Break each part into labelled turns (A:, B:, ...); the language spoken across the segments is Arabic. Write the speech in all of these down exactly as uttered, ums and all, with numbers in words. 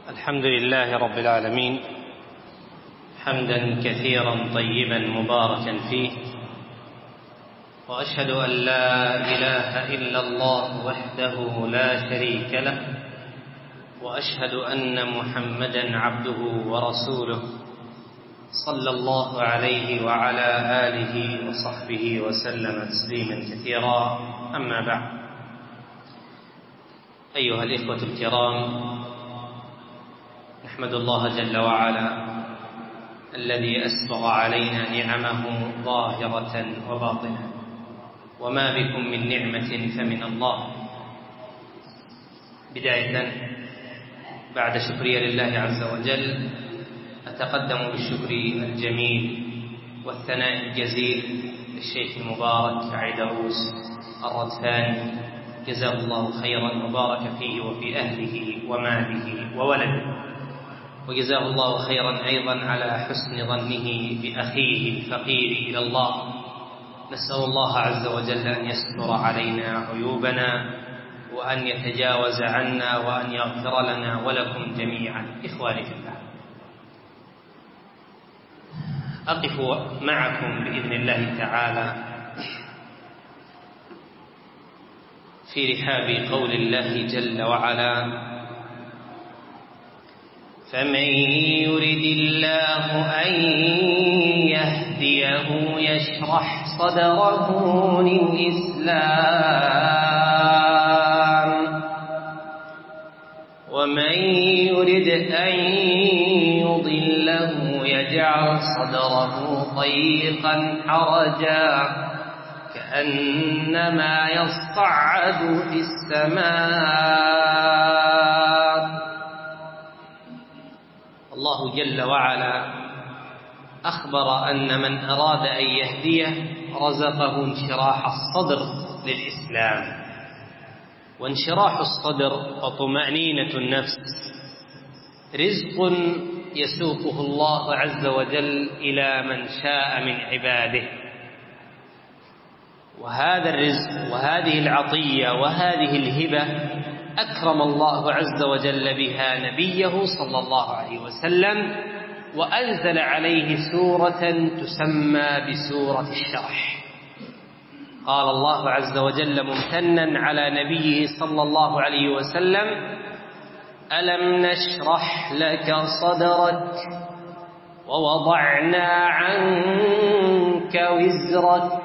A: الحمد لله رب العالمين، حمدا كثيرا طيبا مباركا فيه، وأشهد أن لا إله إلا الله وحده لا شريك له، وأشهد أن محمدا عبده ورسوله صلى الله عليه وعلى آله وصحبه وسلم تسليما كثيرا. أما بعد، أيها الإخوة الكرام، نحمد الله جل وعلا الذي أسبغ علينا نعمه ظاهرة وباطنة، وما بكم من نعمة فمن الله. بداية بعد شكري لله عز وجل، أتقدم بالشكر الجميل والثناء الجزيل للشيخ المبارك عيدروس الردفاني، جزاه الله خيرا وبارك فيه وفي أهله وماله وولده، وجزاه الله خيرا أيضا على حسن ظنه بأخيه الفقير إلى الله. نسأل الله عز وجل أن يستر علينا عيوبنا، وأن يتجاوز عنا، وأن يغفر لنا ولكم جميعا. إخواني في الله، أقف معكم بإذن الله تعالى في رحاب قول الله جل وعلا: فمن يرد الله أن يهديه يشرح صدره للإسلام، ومن يرد أن يضله يجعل صدره ضيقا حرجا كأنما يصعد في السماء. الله جل وعلا أخبر أن من أراد أن يهديه رزقه انشراح الصدر للإسلام، وانشراح الصدر وطمأنينة النفس رزق يسوقه الله عز وجل إلى من شاء من عباده، وهذا الرزق وهذه العطية وهذه الهبة أكرم الله عز وجل بها نبيه صلى الله عليه وسلم، وأنزل عليه سورة تسمى بسورة الشرح. قال الله عز وجل ممتنا على نبيه صلى الله عليه وسلم: ألم نشرح لك صدرك ووضعنا عنك وزرك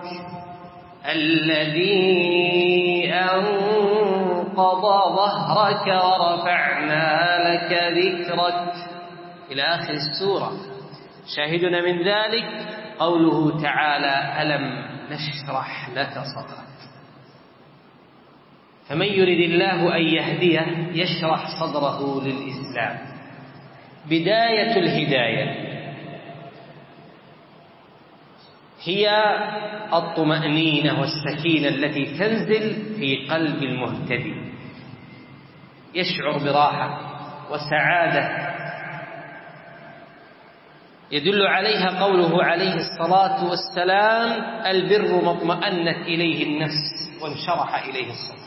A: الذي أنقض ظهرك ورفعنا لك ذكرك، إلى آخر السورة. شاهدنا من ذلك قوله تعالى: ألم نشرح لك صدرك. فمن يرد الله أن يهديه يشرح صدره للإسلام. بداية الهداية هي الطمأنينة والسكينة التي تنزل في قلب المهتدي، يشعر براحة وسعادة يدل عليها قوله عليه الصلاة والسلام: البر ما اطمأنت إليه النفس وانشرح إليه الصدر.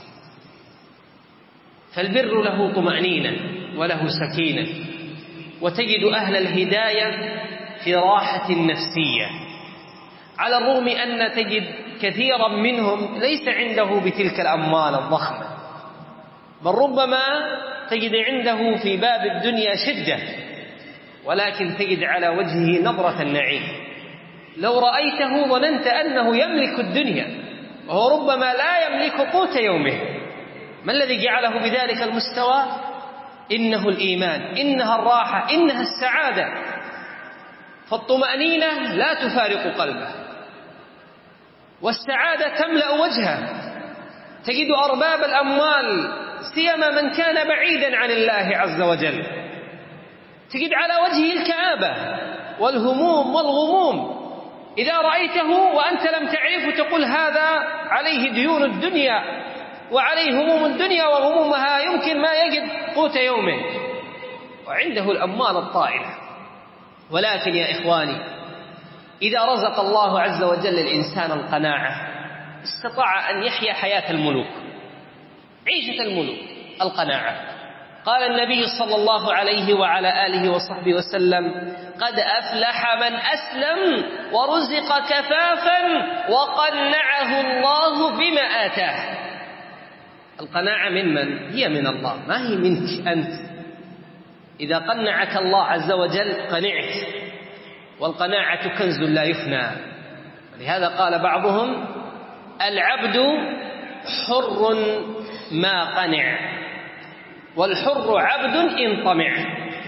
A: فالبر له طمأنينة وله سكينة، وتجد أهل الهداية في راحة نفسية، على الرغم أن تجد كثيرا منهم ليس عنده بتلك الأموال الضخمة، بل ربما تجد عنده في باب الدنيا شدة، ولكن تجد على وجهه نظرة النعيم. لو رأيته ظننت أنه يملك الدنيا، وهو ربما لا يملك قوت يومه. ما الذي جعله بذلك المستوى؟ إنه الإيمان، إنها الراحة، إنها السعادة. فالطمأنينة لا تفارق قلبه، والسعادة تملأ وجهه. تجد أرباب الأموال، سيما من كان بعيدا عن الله عز وجل، تجد على وجهه الكآبة والهموم والغموم. إذا رأيته وأنت لم تعرفه تقول هذا عليه ديون الدنيا وعليه هموم الدنيا وغمومها، يمكن ما يجد قوت يومه، وعنده الأموال الطائلة. ولكن يا إخواني، إذا رزق الله عز وجل الإنسان القناعة استطاع أن يحيا حياة الملوك، عيشة الملوك، القناعة. قال النبي صلى الله عليه وعلى آله وصحبه وسلم: قد أفلح من أسلم ورزق كفافا وقنعه الله بما آتاه. القناعة ممن؟ هي من الله، ما هي منك أنت. إذا قنعك الله عز وجل قنعت، والقناعة كنز لا يفنى. لهذا قال بعضهم: العبد حر ما قنع، والحر عبد إن طمع.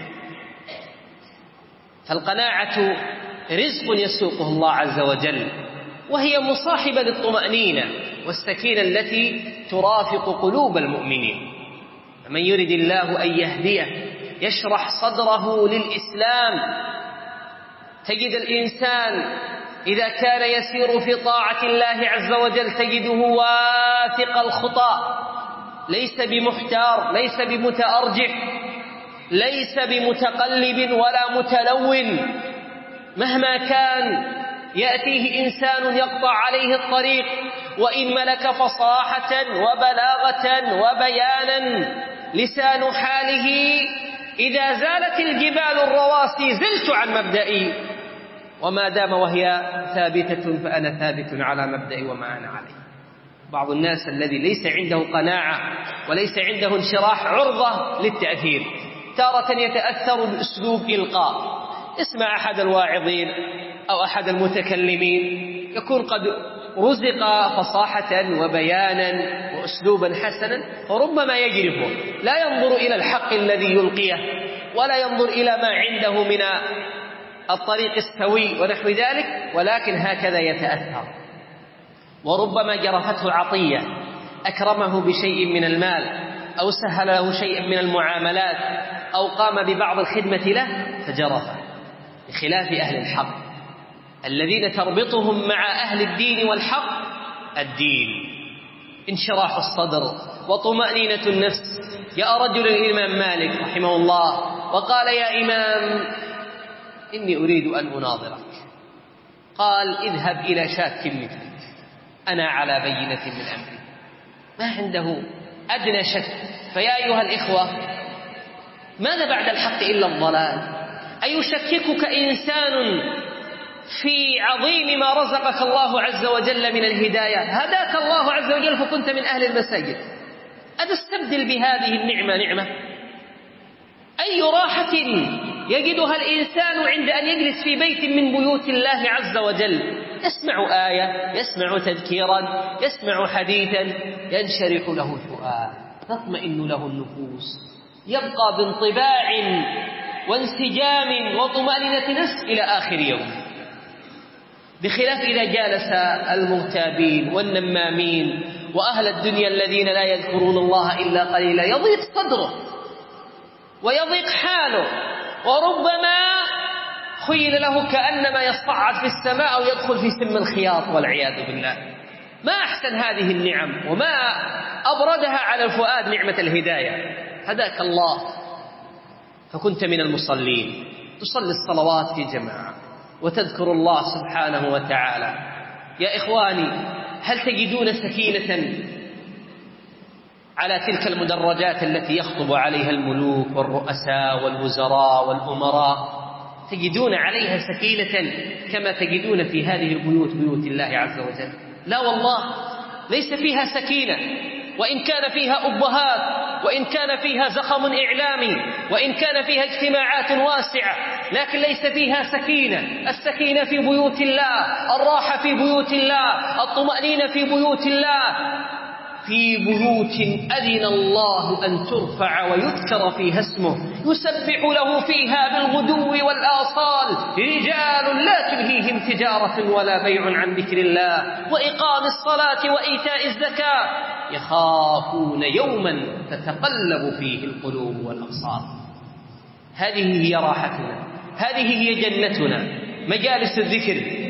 A: فالقناعة رزق يسوقه الله عز وجل، وهي مصاحبة للطمأنينة والسكينة التي ترافق قلوب المؤمنين. من يرد الله أن يهديه يشرح صدره للإسلام. تجد الإنسان إذا كان يسير في طاعة الله عز وجل تجده واثق الخطى، ليس بمحتار، ليس بمتأرجح، ليس بمتقلب ولا متلون. مهما كان يأتيه إنسان يقطع عليه الطريق، وإن ملك فصاحة وبلاغة وبيانا لسان حاله: إذا زالت الجبال الرواسي زلت عن مبدئي، وما دام وهي ثابتة فأنا ثابت على مبدئي وما أنا عليه. بعض الناس الذي ليس عنده قناعة وليس عنده انشراح عرضة للتأثير. تارة يتأثر بأسلوب إلقاء، اسمع أحد الواعظين أو أحد المتكلمين يكون قد رزق فصاحة وبيانا وأسلوبا حسنا، فربما يجرفه، لا ينظر إلى الحق الذي يلقيه، ولا ينظر إلى ما عنده من الطريق السوي ونحو ذلك، ولكن هكذا يتأثر. وربما جرفته عطية، أكرمه بشيء من المال، أو سهل له شيئا من المعاملات، أو قام ببعض الخدمة له فجرفه، بخلاف أهل الحق الذين تربطهم مع أهل الدين والحق الدين، انشراح الصدر وطمأنينة النفس. جاء رجل الإمام مالك رحمه الله وقال: يا إمام، إني أريد أن أناظرك. قال: اذهب إلى شاك مثلك، أنا على بينة من أمري. ما عنده أدنى شك. فيا أيها الإخوة، ماذا بعد الحق إلا الضلال؟ أيشككك إنسان في عظيم ما رزقك الله عز وجل من الهداية؟ هداك الله عز وجل فكنت من أهل المساجد، أتستبدل بهذه النعمة نعمة؟ أي راحة يجدها الإنسان عند أن يجلس في بيت من بيوت الله عز وجل، يسمع آية، يسمع تذكيرا، يسمع حديثا، ينشرح له الفؤاد، تطمئن له النفوس، يبقى بانطباع وانسجام وطمأنينة نفس إلى آخر يوم. بخلاف إذا جالس المغتابين والنمامين وأهل الدنيا الذين لا يذكرون الله إلا قليلا، يضيق صدره ويضيق حاله، وربما خيل له كأنما يصعد في السماء أو يدخل في سم الخياط والعياذ بالله. ما أحسن هذه النعم وما أبردها على الفؤاد نعمة الهداية. هداك الله فكنت من المصلين، تصلي الصلوات في جماعة وتذكر الله سبحانه وتعالى. يا إخواني، هل تجدون سكينة على تلك المدرجات التي يخطب عليها الملوك والرؤساء والوزراء والأمراء؟ تجدون عليها سكينة كما تجدون في هذه البيوت، بيوت الله عز وجل؟ لا والله، ليس فيها سكينة، وإن كان فيها أبهات، وإن كان فيها زخم إعلامي، وإن كان فيها اجتماعات واسعة، لكن ليس فيها سكينة. السكينة في بيوت الله، الراحة في بيوت الله، الطمأنينة في بيوت الله، في بيوت أذن الله أن ترفع ويذكر فيها اسمه، يسبح له فيها بالغدو والآصال رجال لا تلهيهم تجارة ولا بيع عن ذكر الله وإقام الصلاة وإيتاء الزكاة يخافون يوما تتقلب فيه القلوب والأبصار. هذه هي راحتنا، هذه هي جنتنا، مجالس الذكر.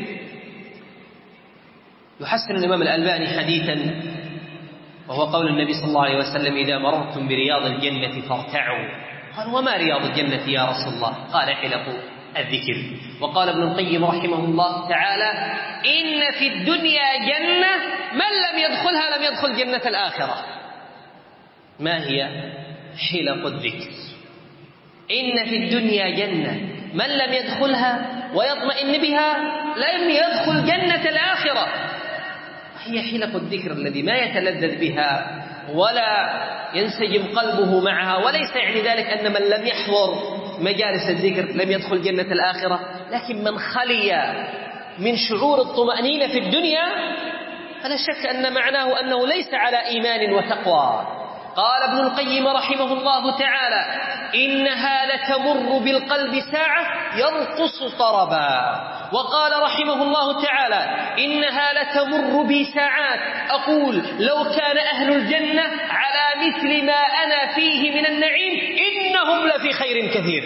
A: يحسن الإمام الألباني حديثا، وهو قول النبي صلى الله عليه وسلم: إذا مررتم برياض الجنة فارتعوا. قال: وما رياض الجنة يا رسول الله؟ قال: حلق الذكر. وقال ابن القيم رحمه الله تعالى: إن في الدنيا جنة من لم يدخلها لم يدخل جنة الآخرة. ما هي؟ حلق الذكر. إن في الدنيا جنة من لم يدخلها ويطمئن بها لم يدخل جنة الآخرة. هي حلق الذكر الذي ما يتلذذ بها ولا ينسجم قلبه معها، وليس يعني ذلك أن من لم يحضر مجالس الذكر لم يدخل جنة الآخرة، لكن من خلي من شعور الطمأنينة في الدنيا فلا شك أن معناه أنه ليس على إيمان وتقوى. قال ابن القيم رحمه الله تعالى: إنها لتمر بالقلب ساعة يرقص طربا. وقال رحمه الله تعالى: إنها لتمر بي ساعات أقول لو كان أهل الجنة على مثل ما أنا فيه من النعيم إنهم لفي خير كثير.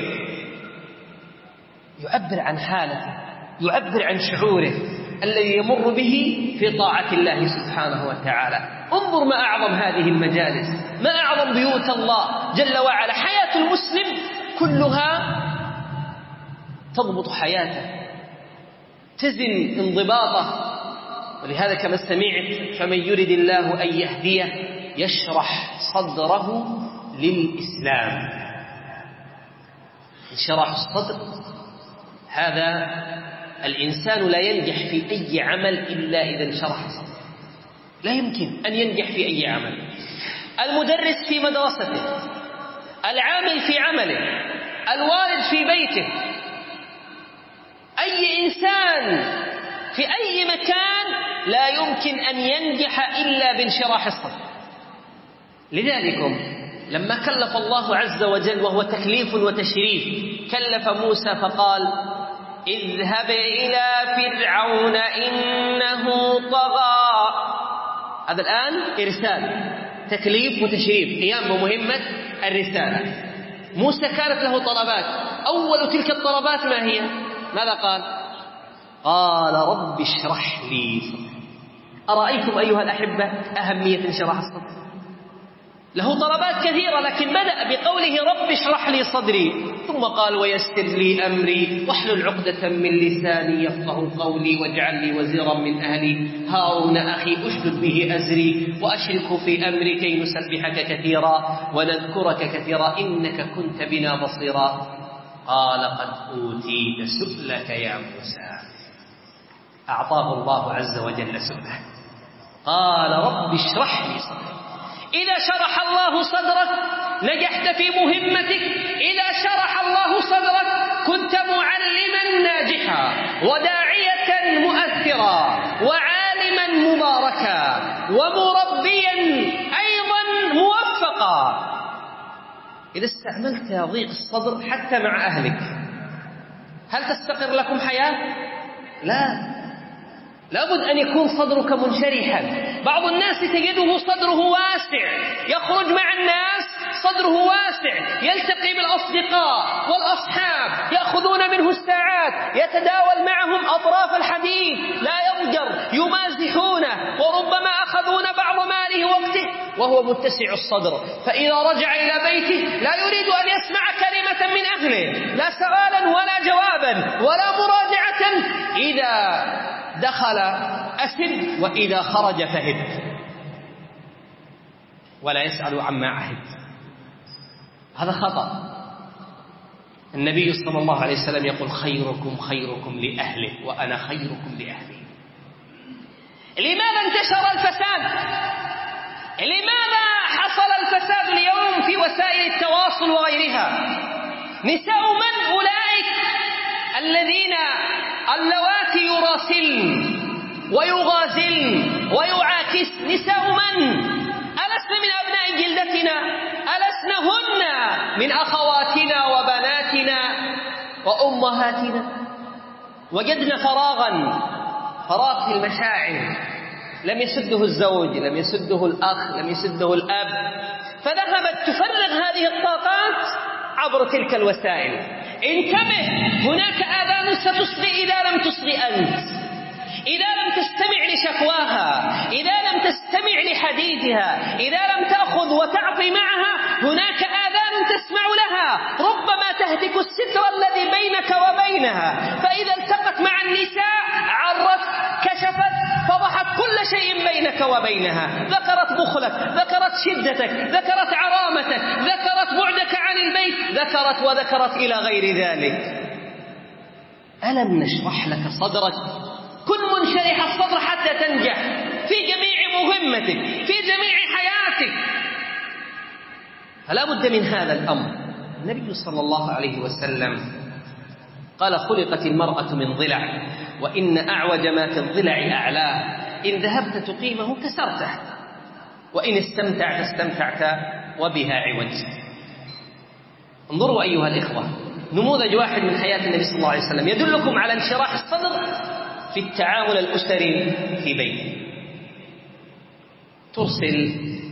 A: يعبر عن حالته، يعبر عن شعوره الذي يمر به في طاعة الله سبحانه وتعالى. انظر ما أعظم هذه المجالس، ما أعظم بيوت الله جل وعلا. حياة المسلم كلها تضبط حياته، تزن انضباطه. ولهذا كما سمعت: فمن يرد الله أن يهديه يشرح صدره للإسلام. انشراح الصدر هذا الإنسان لا ينجح في أي عمل إلا إذا انشرح صدره. لا يمكن أن ينجح في أي عمل. المدرس في مدرسته، العامل في عمله، الوالد في بيته، أي إنسان في أي مكان لا يمكن أن ينجح إلا بانشراح الصدر. لذلك لما كلف الله عز وجل، وهو تكليف وتشريف، كلف موسى فقال: اذهب إلى فرعون إنه طغى. هذا الآن إرسال، تكليف وتشريف، قيام بمهمة الرسالة. موسى كانت له طلبات، أول تلك الطلبات ما هي؟ ماذا قال؟ قال: رب اشرح لي صدري. أرأيتم أيها الأحبة أهمية انشراح الصدر؟ له طلبات كثيرة، لكن بدأ بقوله: رب اشرح لي صدري، ثم قال: ويسر لي أمري واحلل عقدة من لساني يفقه قولي واجعل لي وزيرا من أهلي هارون أخي أشدد به أزري وأشركه في أمري كي نسبحك كثيرا ونذكرك كثيرا إنك كنت بنا بصيرا. قال: قد أوتيت سؤلك يا موسى. أعطاه الله عز وجل سؤله. قال: رب اشرح لي صدري. إذا شرح الله صدرك نجحت في مهمتك. إذا شرح الله صدرك كنت معلما ناجحا وداعية مؤثرا وعالما مباركا ومربيا أيضا موفقا. إذا استعملت ضيق الصدر حتى مع أهلك هل تستقر لكم حياة؟ لا، لابد أن يكون صدرك منشرحا. بعض الناس تجده صدره واسع، يخرج مع الناس صدره واسع، يلتقي بالأصدقاء والأصحاب يأخذون منه الساعات، يتداول معهم أطراف الحديث، لا يضجر، يمازحونه، وربما أخذون بعض ماله وقته وهو متسع الصدر. فإذا رجع إلى بيته لا يريد أن يسمع كلمة من أهله، لا سؤالا ولا جوابا ولا مراجعة. إذا دخل أسد وإذا خرج فهد، ولا يسأل عما عهد. هذا خطأ. النبي صلى الله عليه وسلم يقول: خيركم خيركم لأهله وأنا خيركم لأهلي. لماذا انتشر الفساد؟ لماذا حصل الفساد اليوم في وسائل التواصل وغيرها؟ نساء من أولئك الذين اللواتي يراسلن ويغازلن ويعاكسن؟ نساء من؟ ألسن من أبناء جلدتنا؟ ألسن هن من أخواتنا وبناتنا وأمهاتنا؟ وجدنا فراغا، فراغ في المشاعر لم يسده الزوج، لم يسده الأخ، لم يسده الأب، فذهبت تفرغ هذه الطاقات عبر تلك الوسائل. انتبه، هناك آذان ستصغي إذا لم تصغي أنت، إذا لم تستمع لشكواها، إذا لم تستمع لحديثها، إذا لم تأخذ وتعطي معها، هناك آذان تسمع لها، ربما تهتك الستر الذي بينك وبينها. فإذا التقت مع النساء عرت، كشفت، فضحت كل شيء بينك وبينها، ذكرت بخلك، ذكرت شدتك، ذكرت عرامتك، ذكرت البيت ذكرت وذكرت إلى غير ذلك. ألم نشرح لك صدرك؟ كن منشرح الصدر حتى تنجح في جميع مهمتك، في جميع حياتك. فلا بد من هذا الأمر. النبي صلى الله عليه وسلم قال: خلقت المرأة من ضلع، وإن أعوج ما في الضلع أعلاه، إن ذهبت تقيمه كسرته، وإن استمتعت استمتعت وبها عوج. انظروا أيها الإخوة، نموذج واحد من حياة النبي صلى الله عليه وسلم يدلكم على انشراح الصدر في التعامل الأسري في بيته. ترسل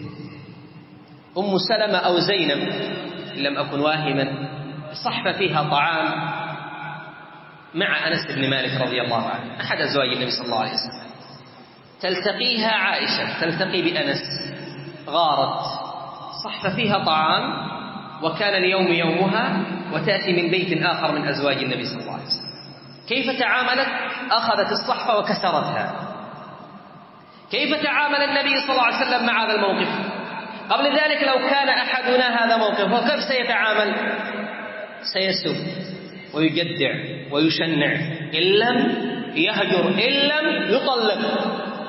A: أم سلمة أو زينب إن لم أكن واهما صحفة فيها طعام مع أنس بن مالك رضي الله عنه، أحد أزواج النبي صلى الله عليه وسلم. تلتقيها عائشة، تلتقي بأنس، غارت، صحفة فيها طعام وكان اليوم يومها، وتأتي من بيت آخر من أزواج النبي صلى الله عليه وسلم. كيف تعاملت؟ أخذت الصحفة وكسرتها. كيف تعامل النبي صلى الله عليه وسلم مع هذا الموقف؟ قبل ذلك لو كان أحدنا هذا موقفه كيف سيتعامل؟ سيسب ويجدع ويشنع، إن لم يهجر، إن لم يطلق،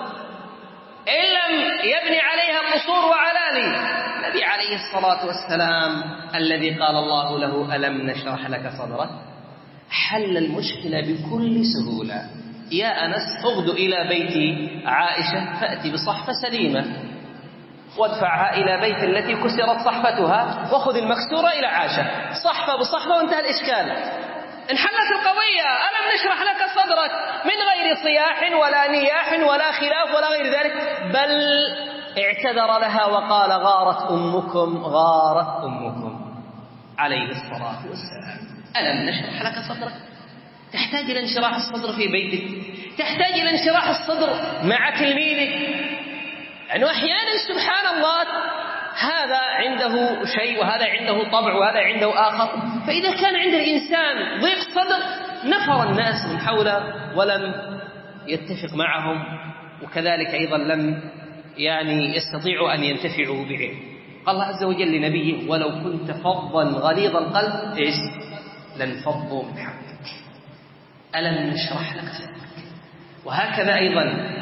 A: إن لم يبني عليها قصور وعلالي. النبي عليه الصلاة والسلام الذي قال الله له: ألم نشرح لك صدرك، حل المشكلة بكل سهولة. يا أنس، اغد إلى بيت عائشة فأتي بصحفة سليمة وادفعها إلى بيت التي كسرت صحفتها، وخذ المكسورة إلى عائشة، صحفة بصحفة وانتهى الإشكال، انحلت القضية. ألم نشرح لك صدرك، من غير صياح ولا نياح ولا خلاف ولا غير ذلك، بل اعتذر لها وقال: غارت أمكم، غارت أمكم عليه الصلاة والسلام. ألم نشرح لك صدرك؟ تحتاج إلى انشراح الصدر في بيتك، تحتاج إلى انشراح الصدر مع تلميذك. يعني أحيانا سبحان الله هذا عنده شيء وهذا عنده طبع وهذا عنده آخر، فإذا كان عند الإنسان ضيق صدر نفر الناس من حوله ولم يتفق معهم، وكذلك أيضا لم يعني يستطيعوا أن ينتفعوا بعلم. قال الله عز وجل لنبيه: ولو كنت فظا غليظ القلب إيش لانفضوا من حولك، ألم نشرح لك صدرك. وهكذا أيضا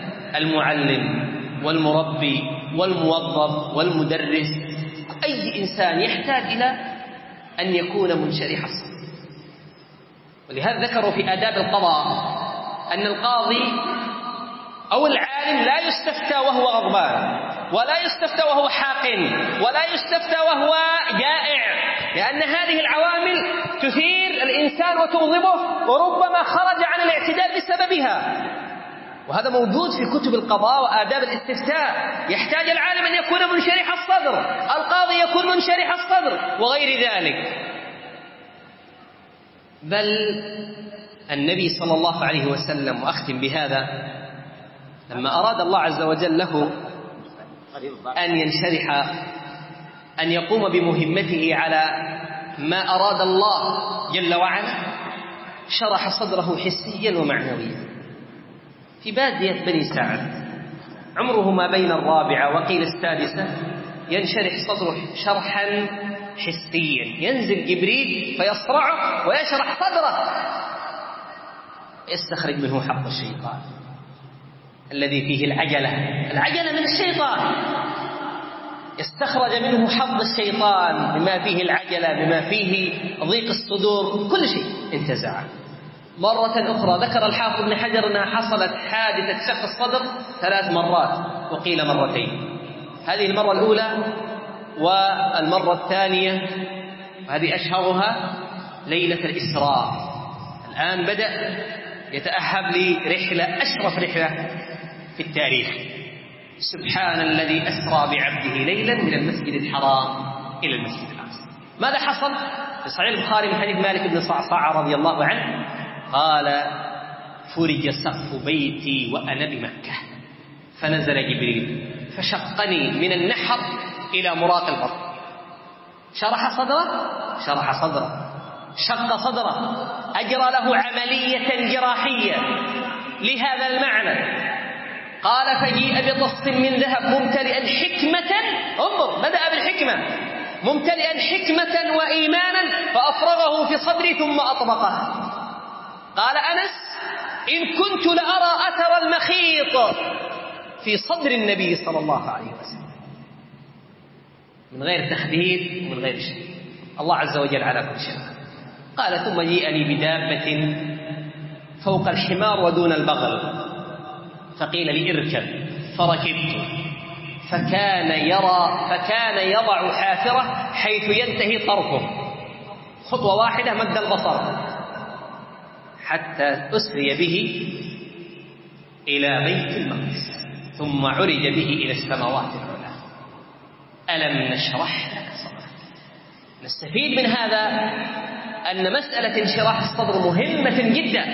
A: المعلم والمربي والموظف والمدرس، أي إنسان يحتاج إلى أن يكون منشرح الصدر. ولهذا ذكروا في آداب القضاء أن القاضي أو العالم لا يستفتى وهو غضبان، ولا يستفتى وهو حاقن، ولا يستفتى وهو جائع، لأن هذه العوامل تثير الإنسان وتغضبه، وربما خرج عن الاعتدال بسببها. وهذا موجود في كتب القضاء وآداب الاستفتاء. يحتاج العالم أن يكون منشرح الصدر، القاضي يكون منشرح الصدر، وغير ذلك. بل النبي صلى الله عليه وسلم، وأختم بهذا، لما أراد الله عز وجل له أن ينشرح، أن يقوم بمهمته على ما أراد الله جل وعلا، شرح صدره حسيا ومعنويا. في بادية بني سعد عمره ما بين الرابعة وقيل السادسة ينشرح صدره شرحا حسيا، ينزل جبريل فيصرعه ويشرح صدره، يستخرج منه حظ الشيطان الذي فيه العجلة، العجلة من الشيطان، يستخرج منه حظ الشيطان بما فيه العجلة، بما فيه ضيق الصدور، كل شيء انتزع. مرة أخرى ذكر الحافظ بن حجر أنها حصلت حادثة شق الصدر ثلاث مرات، وقيل مرتين. هذه المرة الأولى والمرة الثانية، وهذه أشهرها ليلة الإسراء. الآن بدأ يتأهب لرحلة، أشرف رحلة في التاريخ. سبحان الذي أسرى بعبده ليلا من المسجد الحرام إلى المسجد الأقصى. ماذا حصل؟ في صحيح البخاري من حديث مالك بن صعصع رضي الله عنه قال: فرج سقف بيتي وأنا بمكة، فنزل جبريل فشقني من النحر إلى مراق البطن. شرح صدره، شرح صدره، شق صدره، أجرى له عملية جراحية لهذا المعنى. قال: فجيء بطست من ذهب ممتلئا حكمة، انظر بدأ بالحكمة، ممتلئا حكمة وإيمانا فأفرغه في صدري ثم أطبقه. قال أنس: إن كنت لأرى أثر المخيط في صدر النبي صلى الله عليه وسلم، من غير تخدير ومن غير شيء. الله عز وجل على كل شيء. قال: ثم جيء لي بدابة فوق الحمار ودون البغل، فقيل لي اركب، فركبت، فكان يرى فكان يضع حافرة حيث ينتهي طرفه، خطوة واحدة مد البصر، حتى أسري به إلى بيت المقدس ثم عرج به إلى السماوات العلى. ألم نشرح لك صدرك؟ نستفيد من هذا أن مسألة انشراح الصدر مهمة جدا،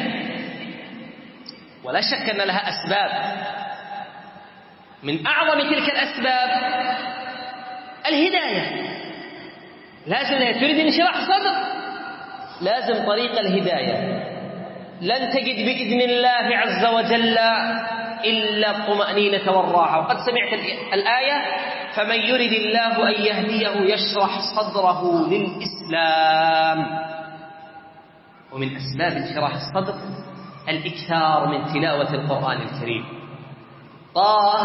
A: ولا شك أن لها أسباب. من أعظم تلك الأسباب الهداية. لازم تريد انشراح صدر، لازم طريق الهداية. لن تجد بإذن الله عز وجل إلا الطمأنينة والراحة. وقد سمعت الآية: فمن يرد الله أن يهديه يشرح صدره للإسلام. ومن أسباب انشراح الصدر الإكثار من تلاوة القرآن الكريم. طه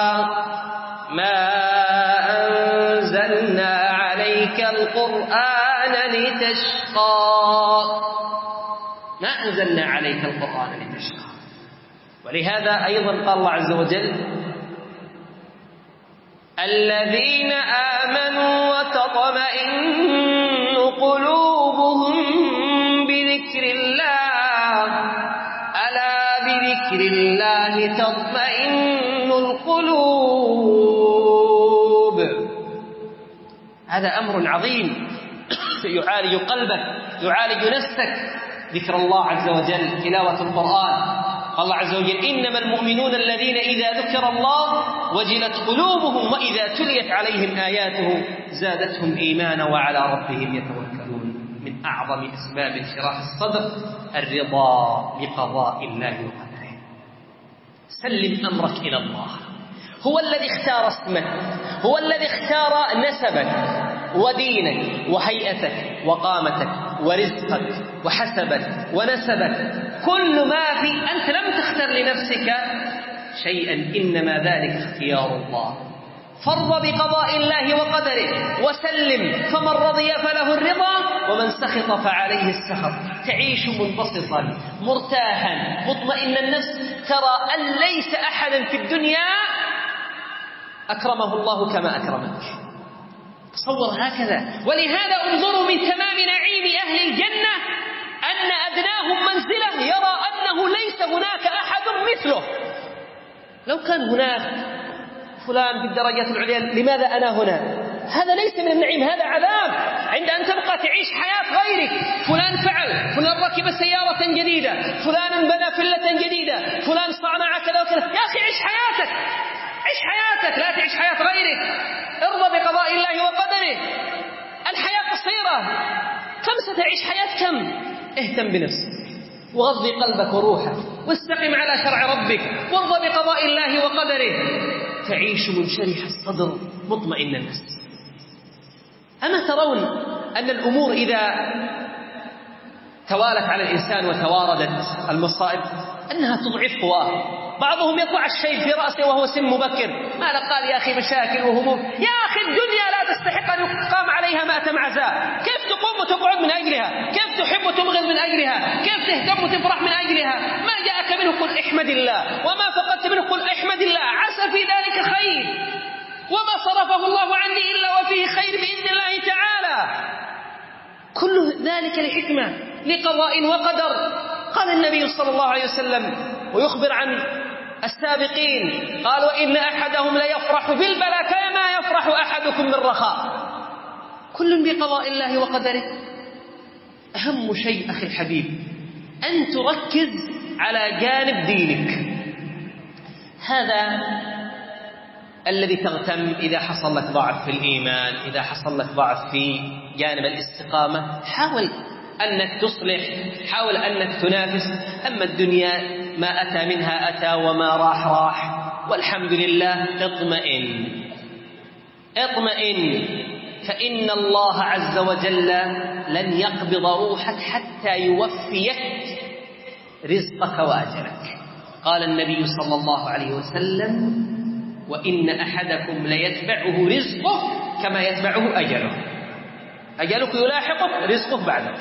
A: ما أنزلنا عليك القرآن لتشقى، ما أنزلنا عليك القرآن لتشقى. ولهذا أيضا قال الله عز وجل: الذين آمنوا وتطمئن قلوبهم بذكر الله، ألا بذكر الله تطمئن القلوب. هذا أمر عظيم يعالج قلبك، يعالج نفسك. ذكر الله عز وجل، تلاوة القرآن. قال الله عز وجل: إنما المؤمنون الذين إذا ذكر الله وجلت قلوبهم وإذا تليت عليهم آياته زادتهم إيمانا وعلى ربهم يتوكلون. من أعظم أسباب انشراح الصدر الرضا بقضاء الله وقدره. سلم أمرك إلى الله. هو الذي اختار اسمك، هو الذي اختار نسبك ودينك وهيئتك وقامتك ورزقك وحسبك ونسبك. كل ما في أنت لم تختر لنفسك شيئا، إنما ذلك اختيار الله. فرض بقضاء الله وقدره وسلم، فمن رضي فله الرضا ومن سخط فعليه السخط. تعيش منبسطا مرتاحا مطمئن النفس، ترى أن ليس أحدا في الدنيا أكرمه الله كما أكرمك. تصور هكذا. ولهذا انظروا من تمام نعيم أهل الجنة أن أدناهم منزلة يرى أنه ليس هناك أحد مثله. لو كان هناك فلان في الدرجات العليا لماذا أنا هنا؟ هذا ليس من النعيم، هذا عذاب. عند أن تبقى تعيش حياة غيرك، فلان فعل، فلان ركب سيارة جديدة، فلان بنى فلة جديدة، فلان صنع كذا وكذا. يا أخي عيش حياتك، عيش حياتك، لا تعيش حياة غيرك. ارضى بقضاء الله وقدره. الحياة قصيرة، كم ستعيش حياة كم؟ اهتم بنفسك وغض قلبك وروحك واستقم على شرع ربك وارضى بقضاء الله وقدره، تعيش منشرح الصدر مطمئن النفس. أما ترون أن الأمور إذا توالت على الإنسان وتواردت المصائب أنها تضعف قواه. بعضهم يطلع الشيء في رأسه وهو سن مبكر، ما قال يا أخي مشاكل وهموم. يا أخي الدنيا لا تستحق أن يقام عليها مأتم عزاء. كيف تقوم وتقعد من أجلها؟ كيف تحب وتبغض من أجلها؟ كيف تهتم وتفرح من أجلها؟ ما جاءك منه قل احمد الله، وما فقدت منه قل احمد الله، عسى في ذلك خير، وما صرفه الله عني إلا وفيه خير بإذن الله تعالى. كل ذلك لحكمة، لقضاء وقدر. قال النبي صلى الله عليه وسلم ويخبر عن السابقين، قال: وإن أحدهم ليفرح بالبلاء كما يفرح أحدكم من رخاء. كل بقضاء الله وقدره. أهم شيء أخي الحبيب أن تركز على جانب دينك. هذا الذي تغتم إذا حصل لك ضعف في الإيمان، إذا حصل لك ضعف في جانب الاستقامة، حاول أنك تصلح، حاول أنك تنافس. أما الدنيا ما أتى منها أتى وما راح راح، والحمد لله. اطمئن اطمئن فإن الله عز وجل لن يقبض روحك حتى يوفيك رزقك وأجلك. قال النبي صلى الله عليه وسلم: وإن أحدكم ليتبعه رزقه كما يتبعه أجله. أجلك يلاحقك، رزقك بعدك،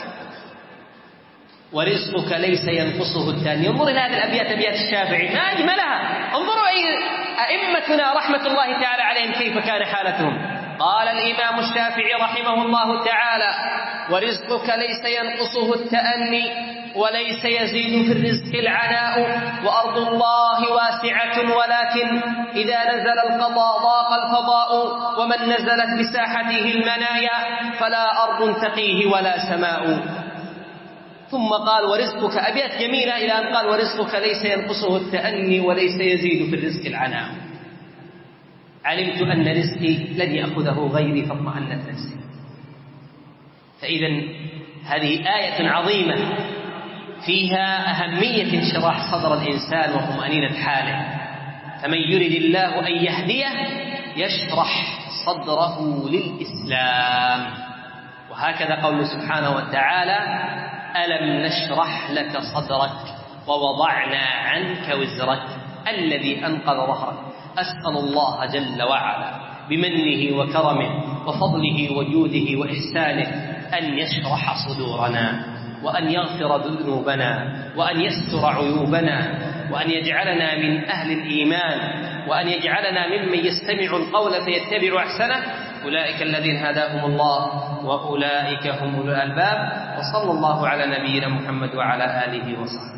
A: ورزقك ليس ينقصه الثاني. انظر إلى هذه الأبيات، أبيات الشافعي ما أجملها. انظروا أي أئمتنا رحمة الله تعالى عليهم كيف كان حالتهم. قال الإمام الشافعي رحمه الله تعالى: ورزقك ليس ينقصه التأني وليس يزيد في الرزق العناء، وأرض الله واسعة ولكن إذا نزل القضاء ضاق الفضاء، ومن نزلت بساحته المنايا فلا أرض تقيه ولا سماء. ثم قال: ورزقك، أبيات جميلة إلى أن قال: ورزقك ليس ينقصه التأني وليس يزيد في الرزق العناء. علمت أن رزقي لن يأخذه غيري فاطمأنت نفسي. فإذا هذه آية عظيمة فيها أهمية انشراح صدر الإنسان وطمأنينة حاله. فمن يرد الله أن يهديه يشرح صدره للإسلام. وهكذا قوله سبحانه وتعالى: ألم نشرح لك صدرك ووضعنا عنك وزرك الذي أنقض ظهرك. أسأل الله جل وعلا بمنه وكرمه وفضله وجوده وإحسانه أن يشرح صدورنا، وأن يغفر ذنوبنا، وأن يستر عيوبنا، وأن يجعلنا من أهل الإيمان، وأن يجعلنا ممن يستمع القول فيتبع أحسنه. أولئك الذين هداهم الله وأولئك هم أولو الألباب. وصلى الله على نبينا محمد وعلى آله وصحبه.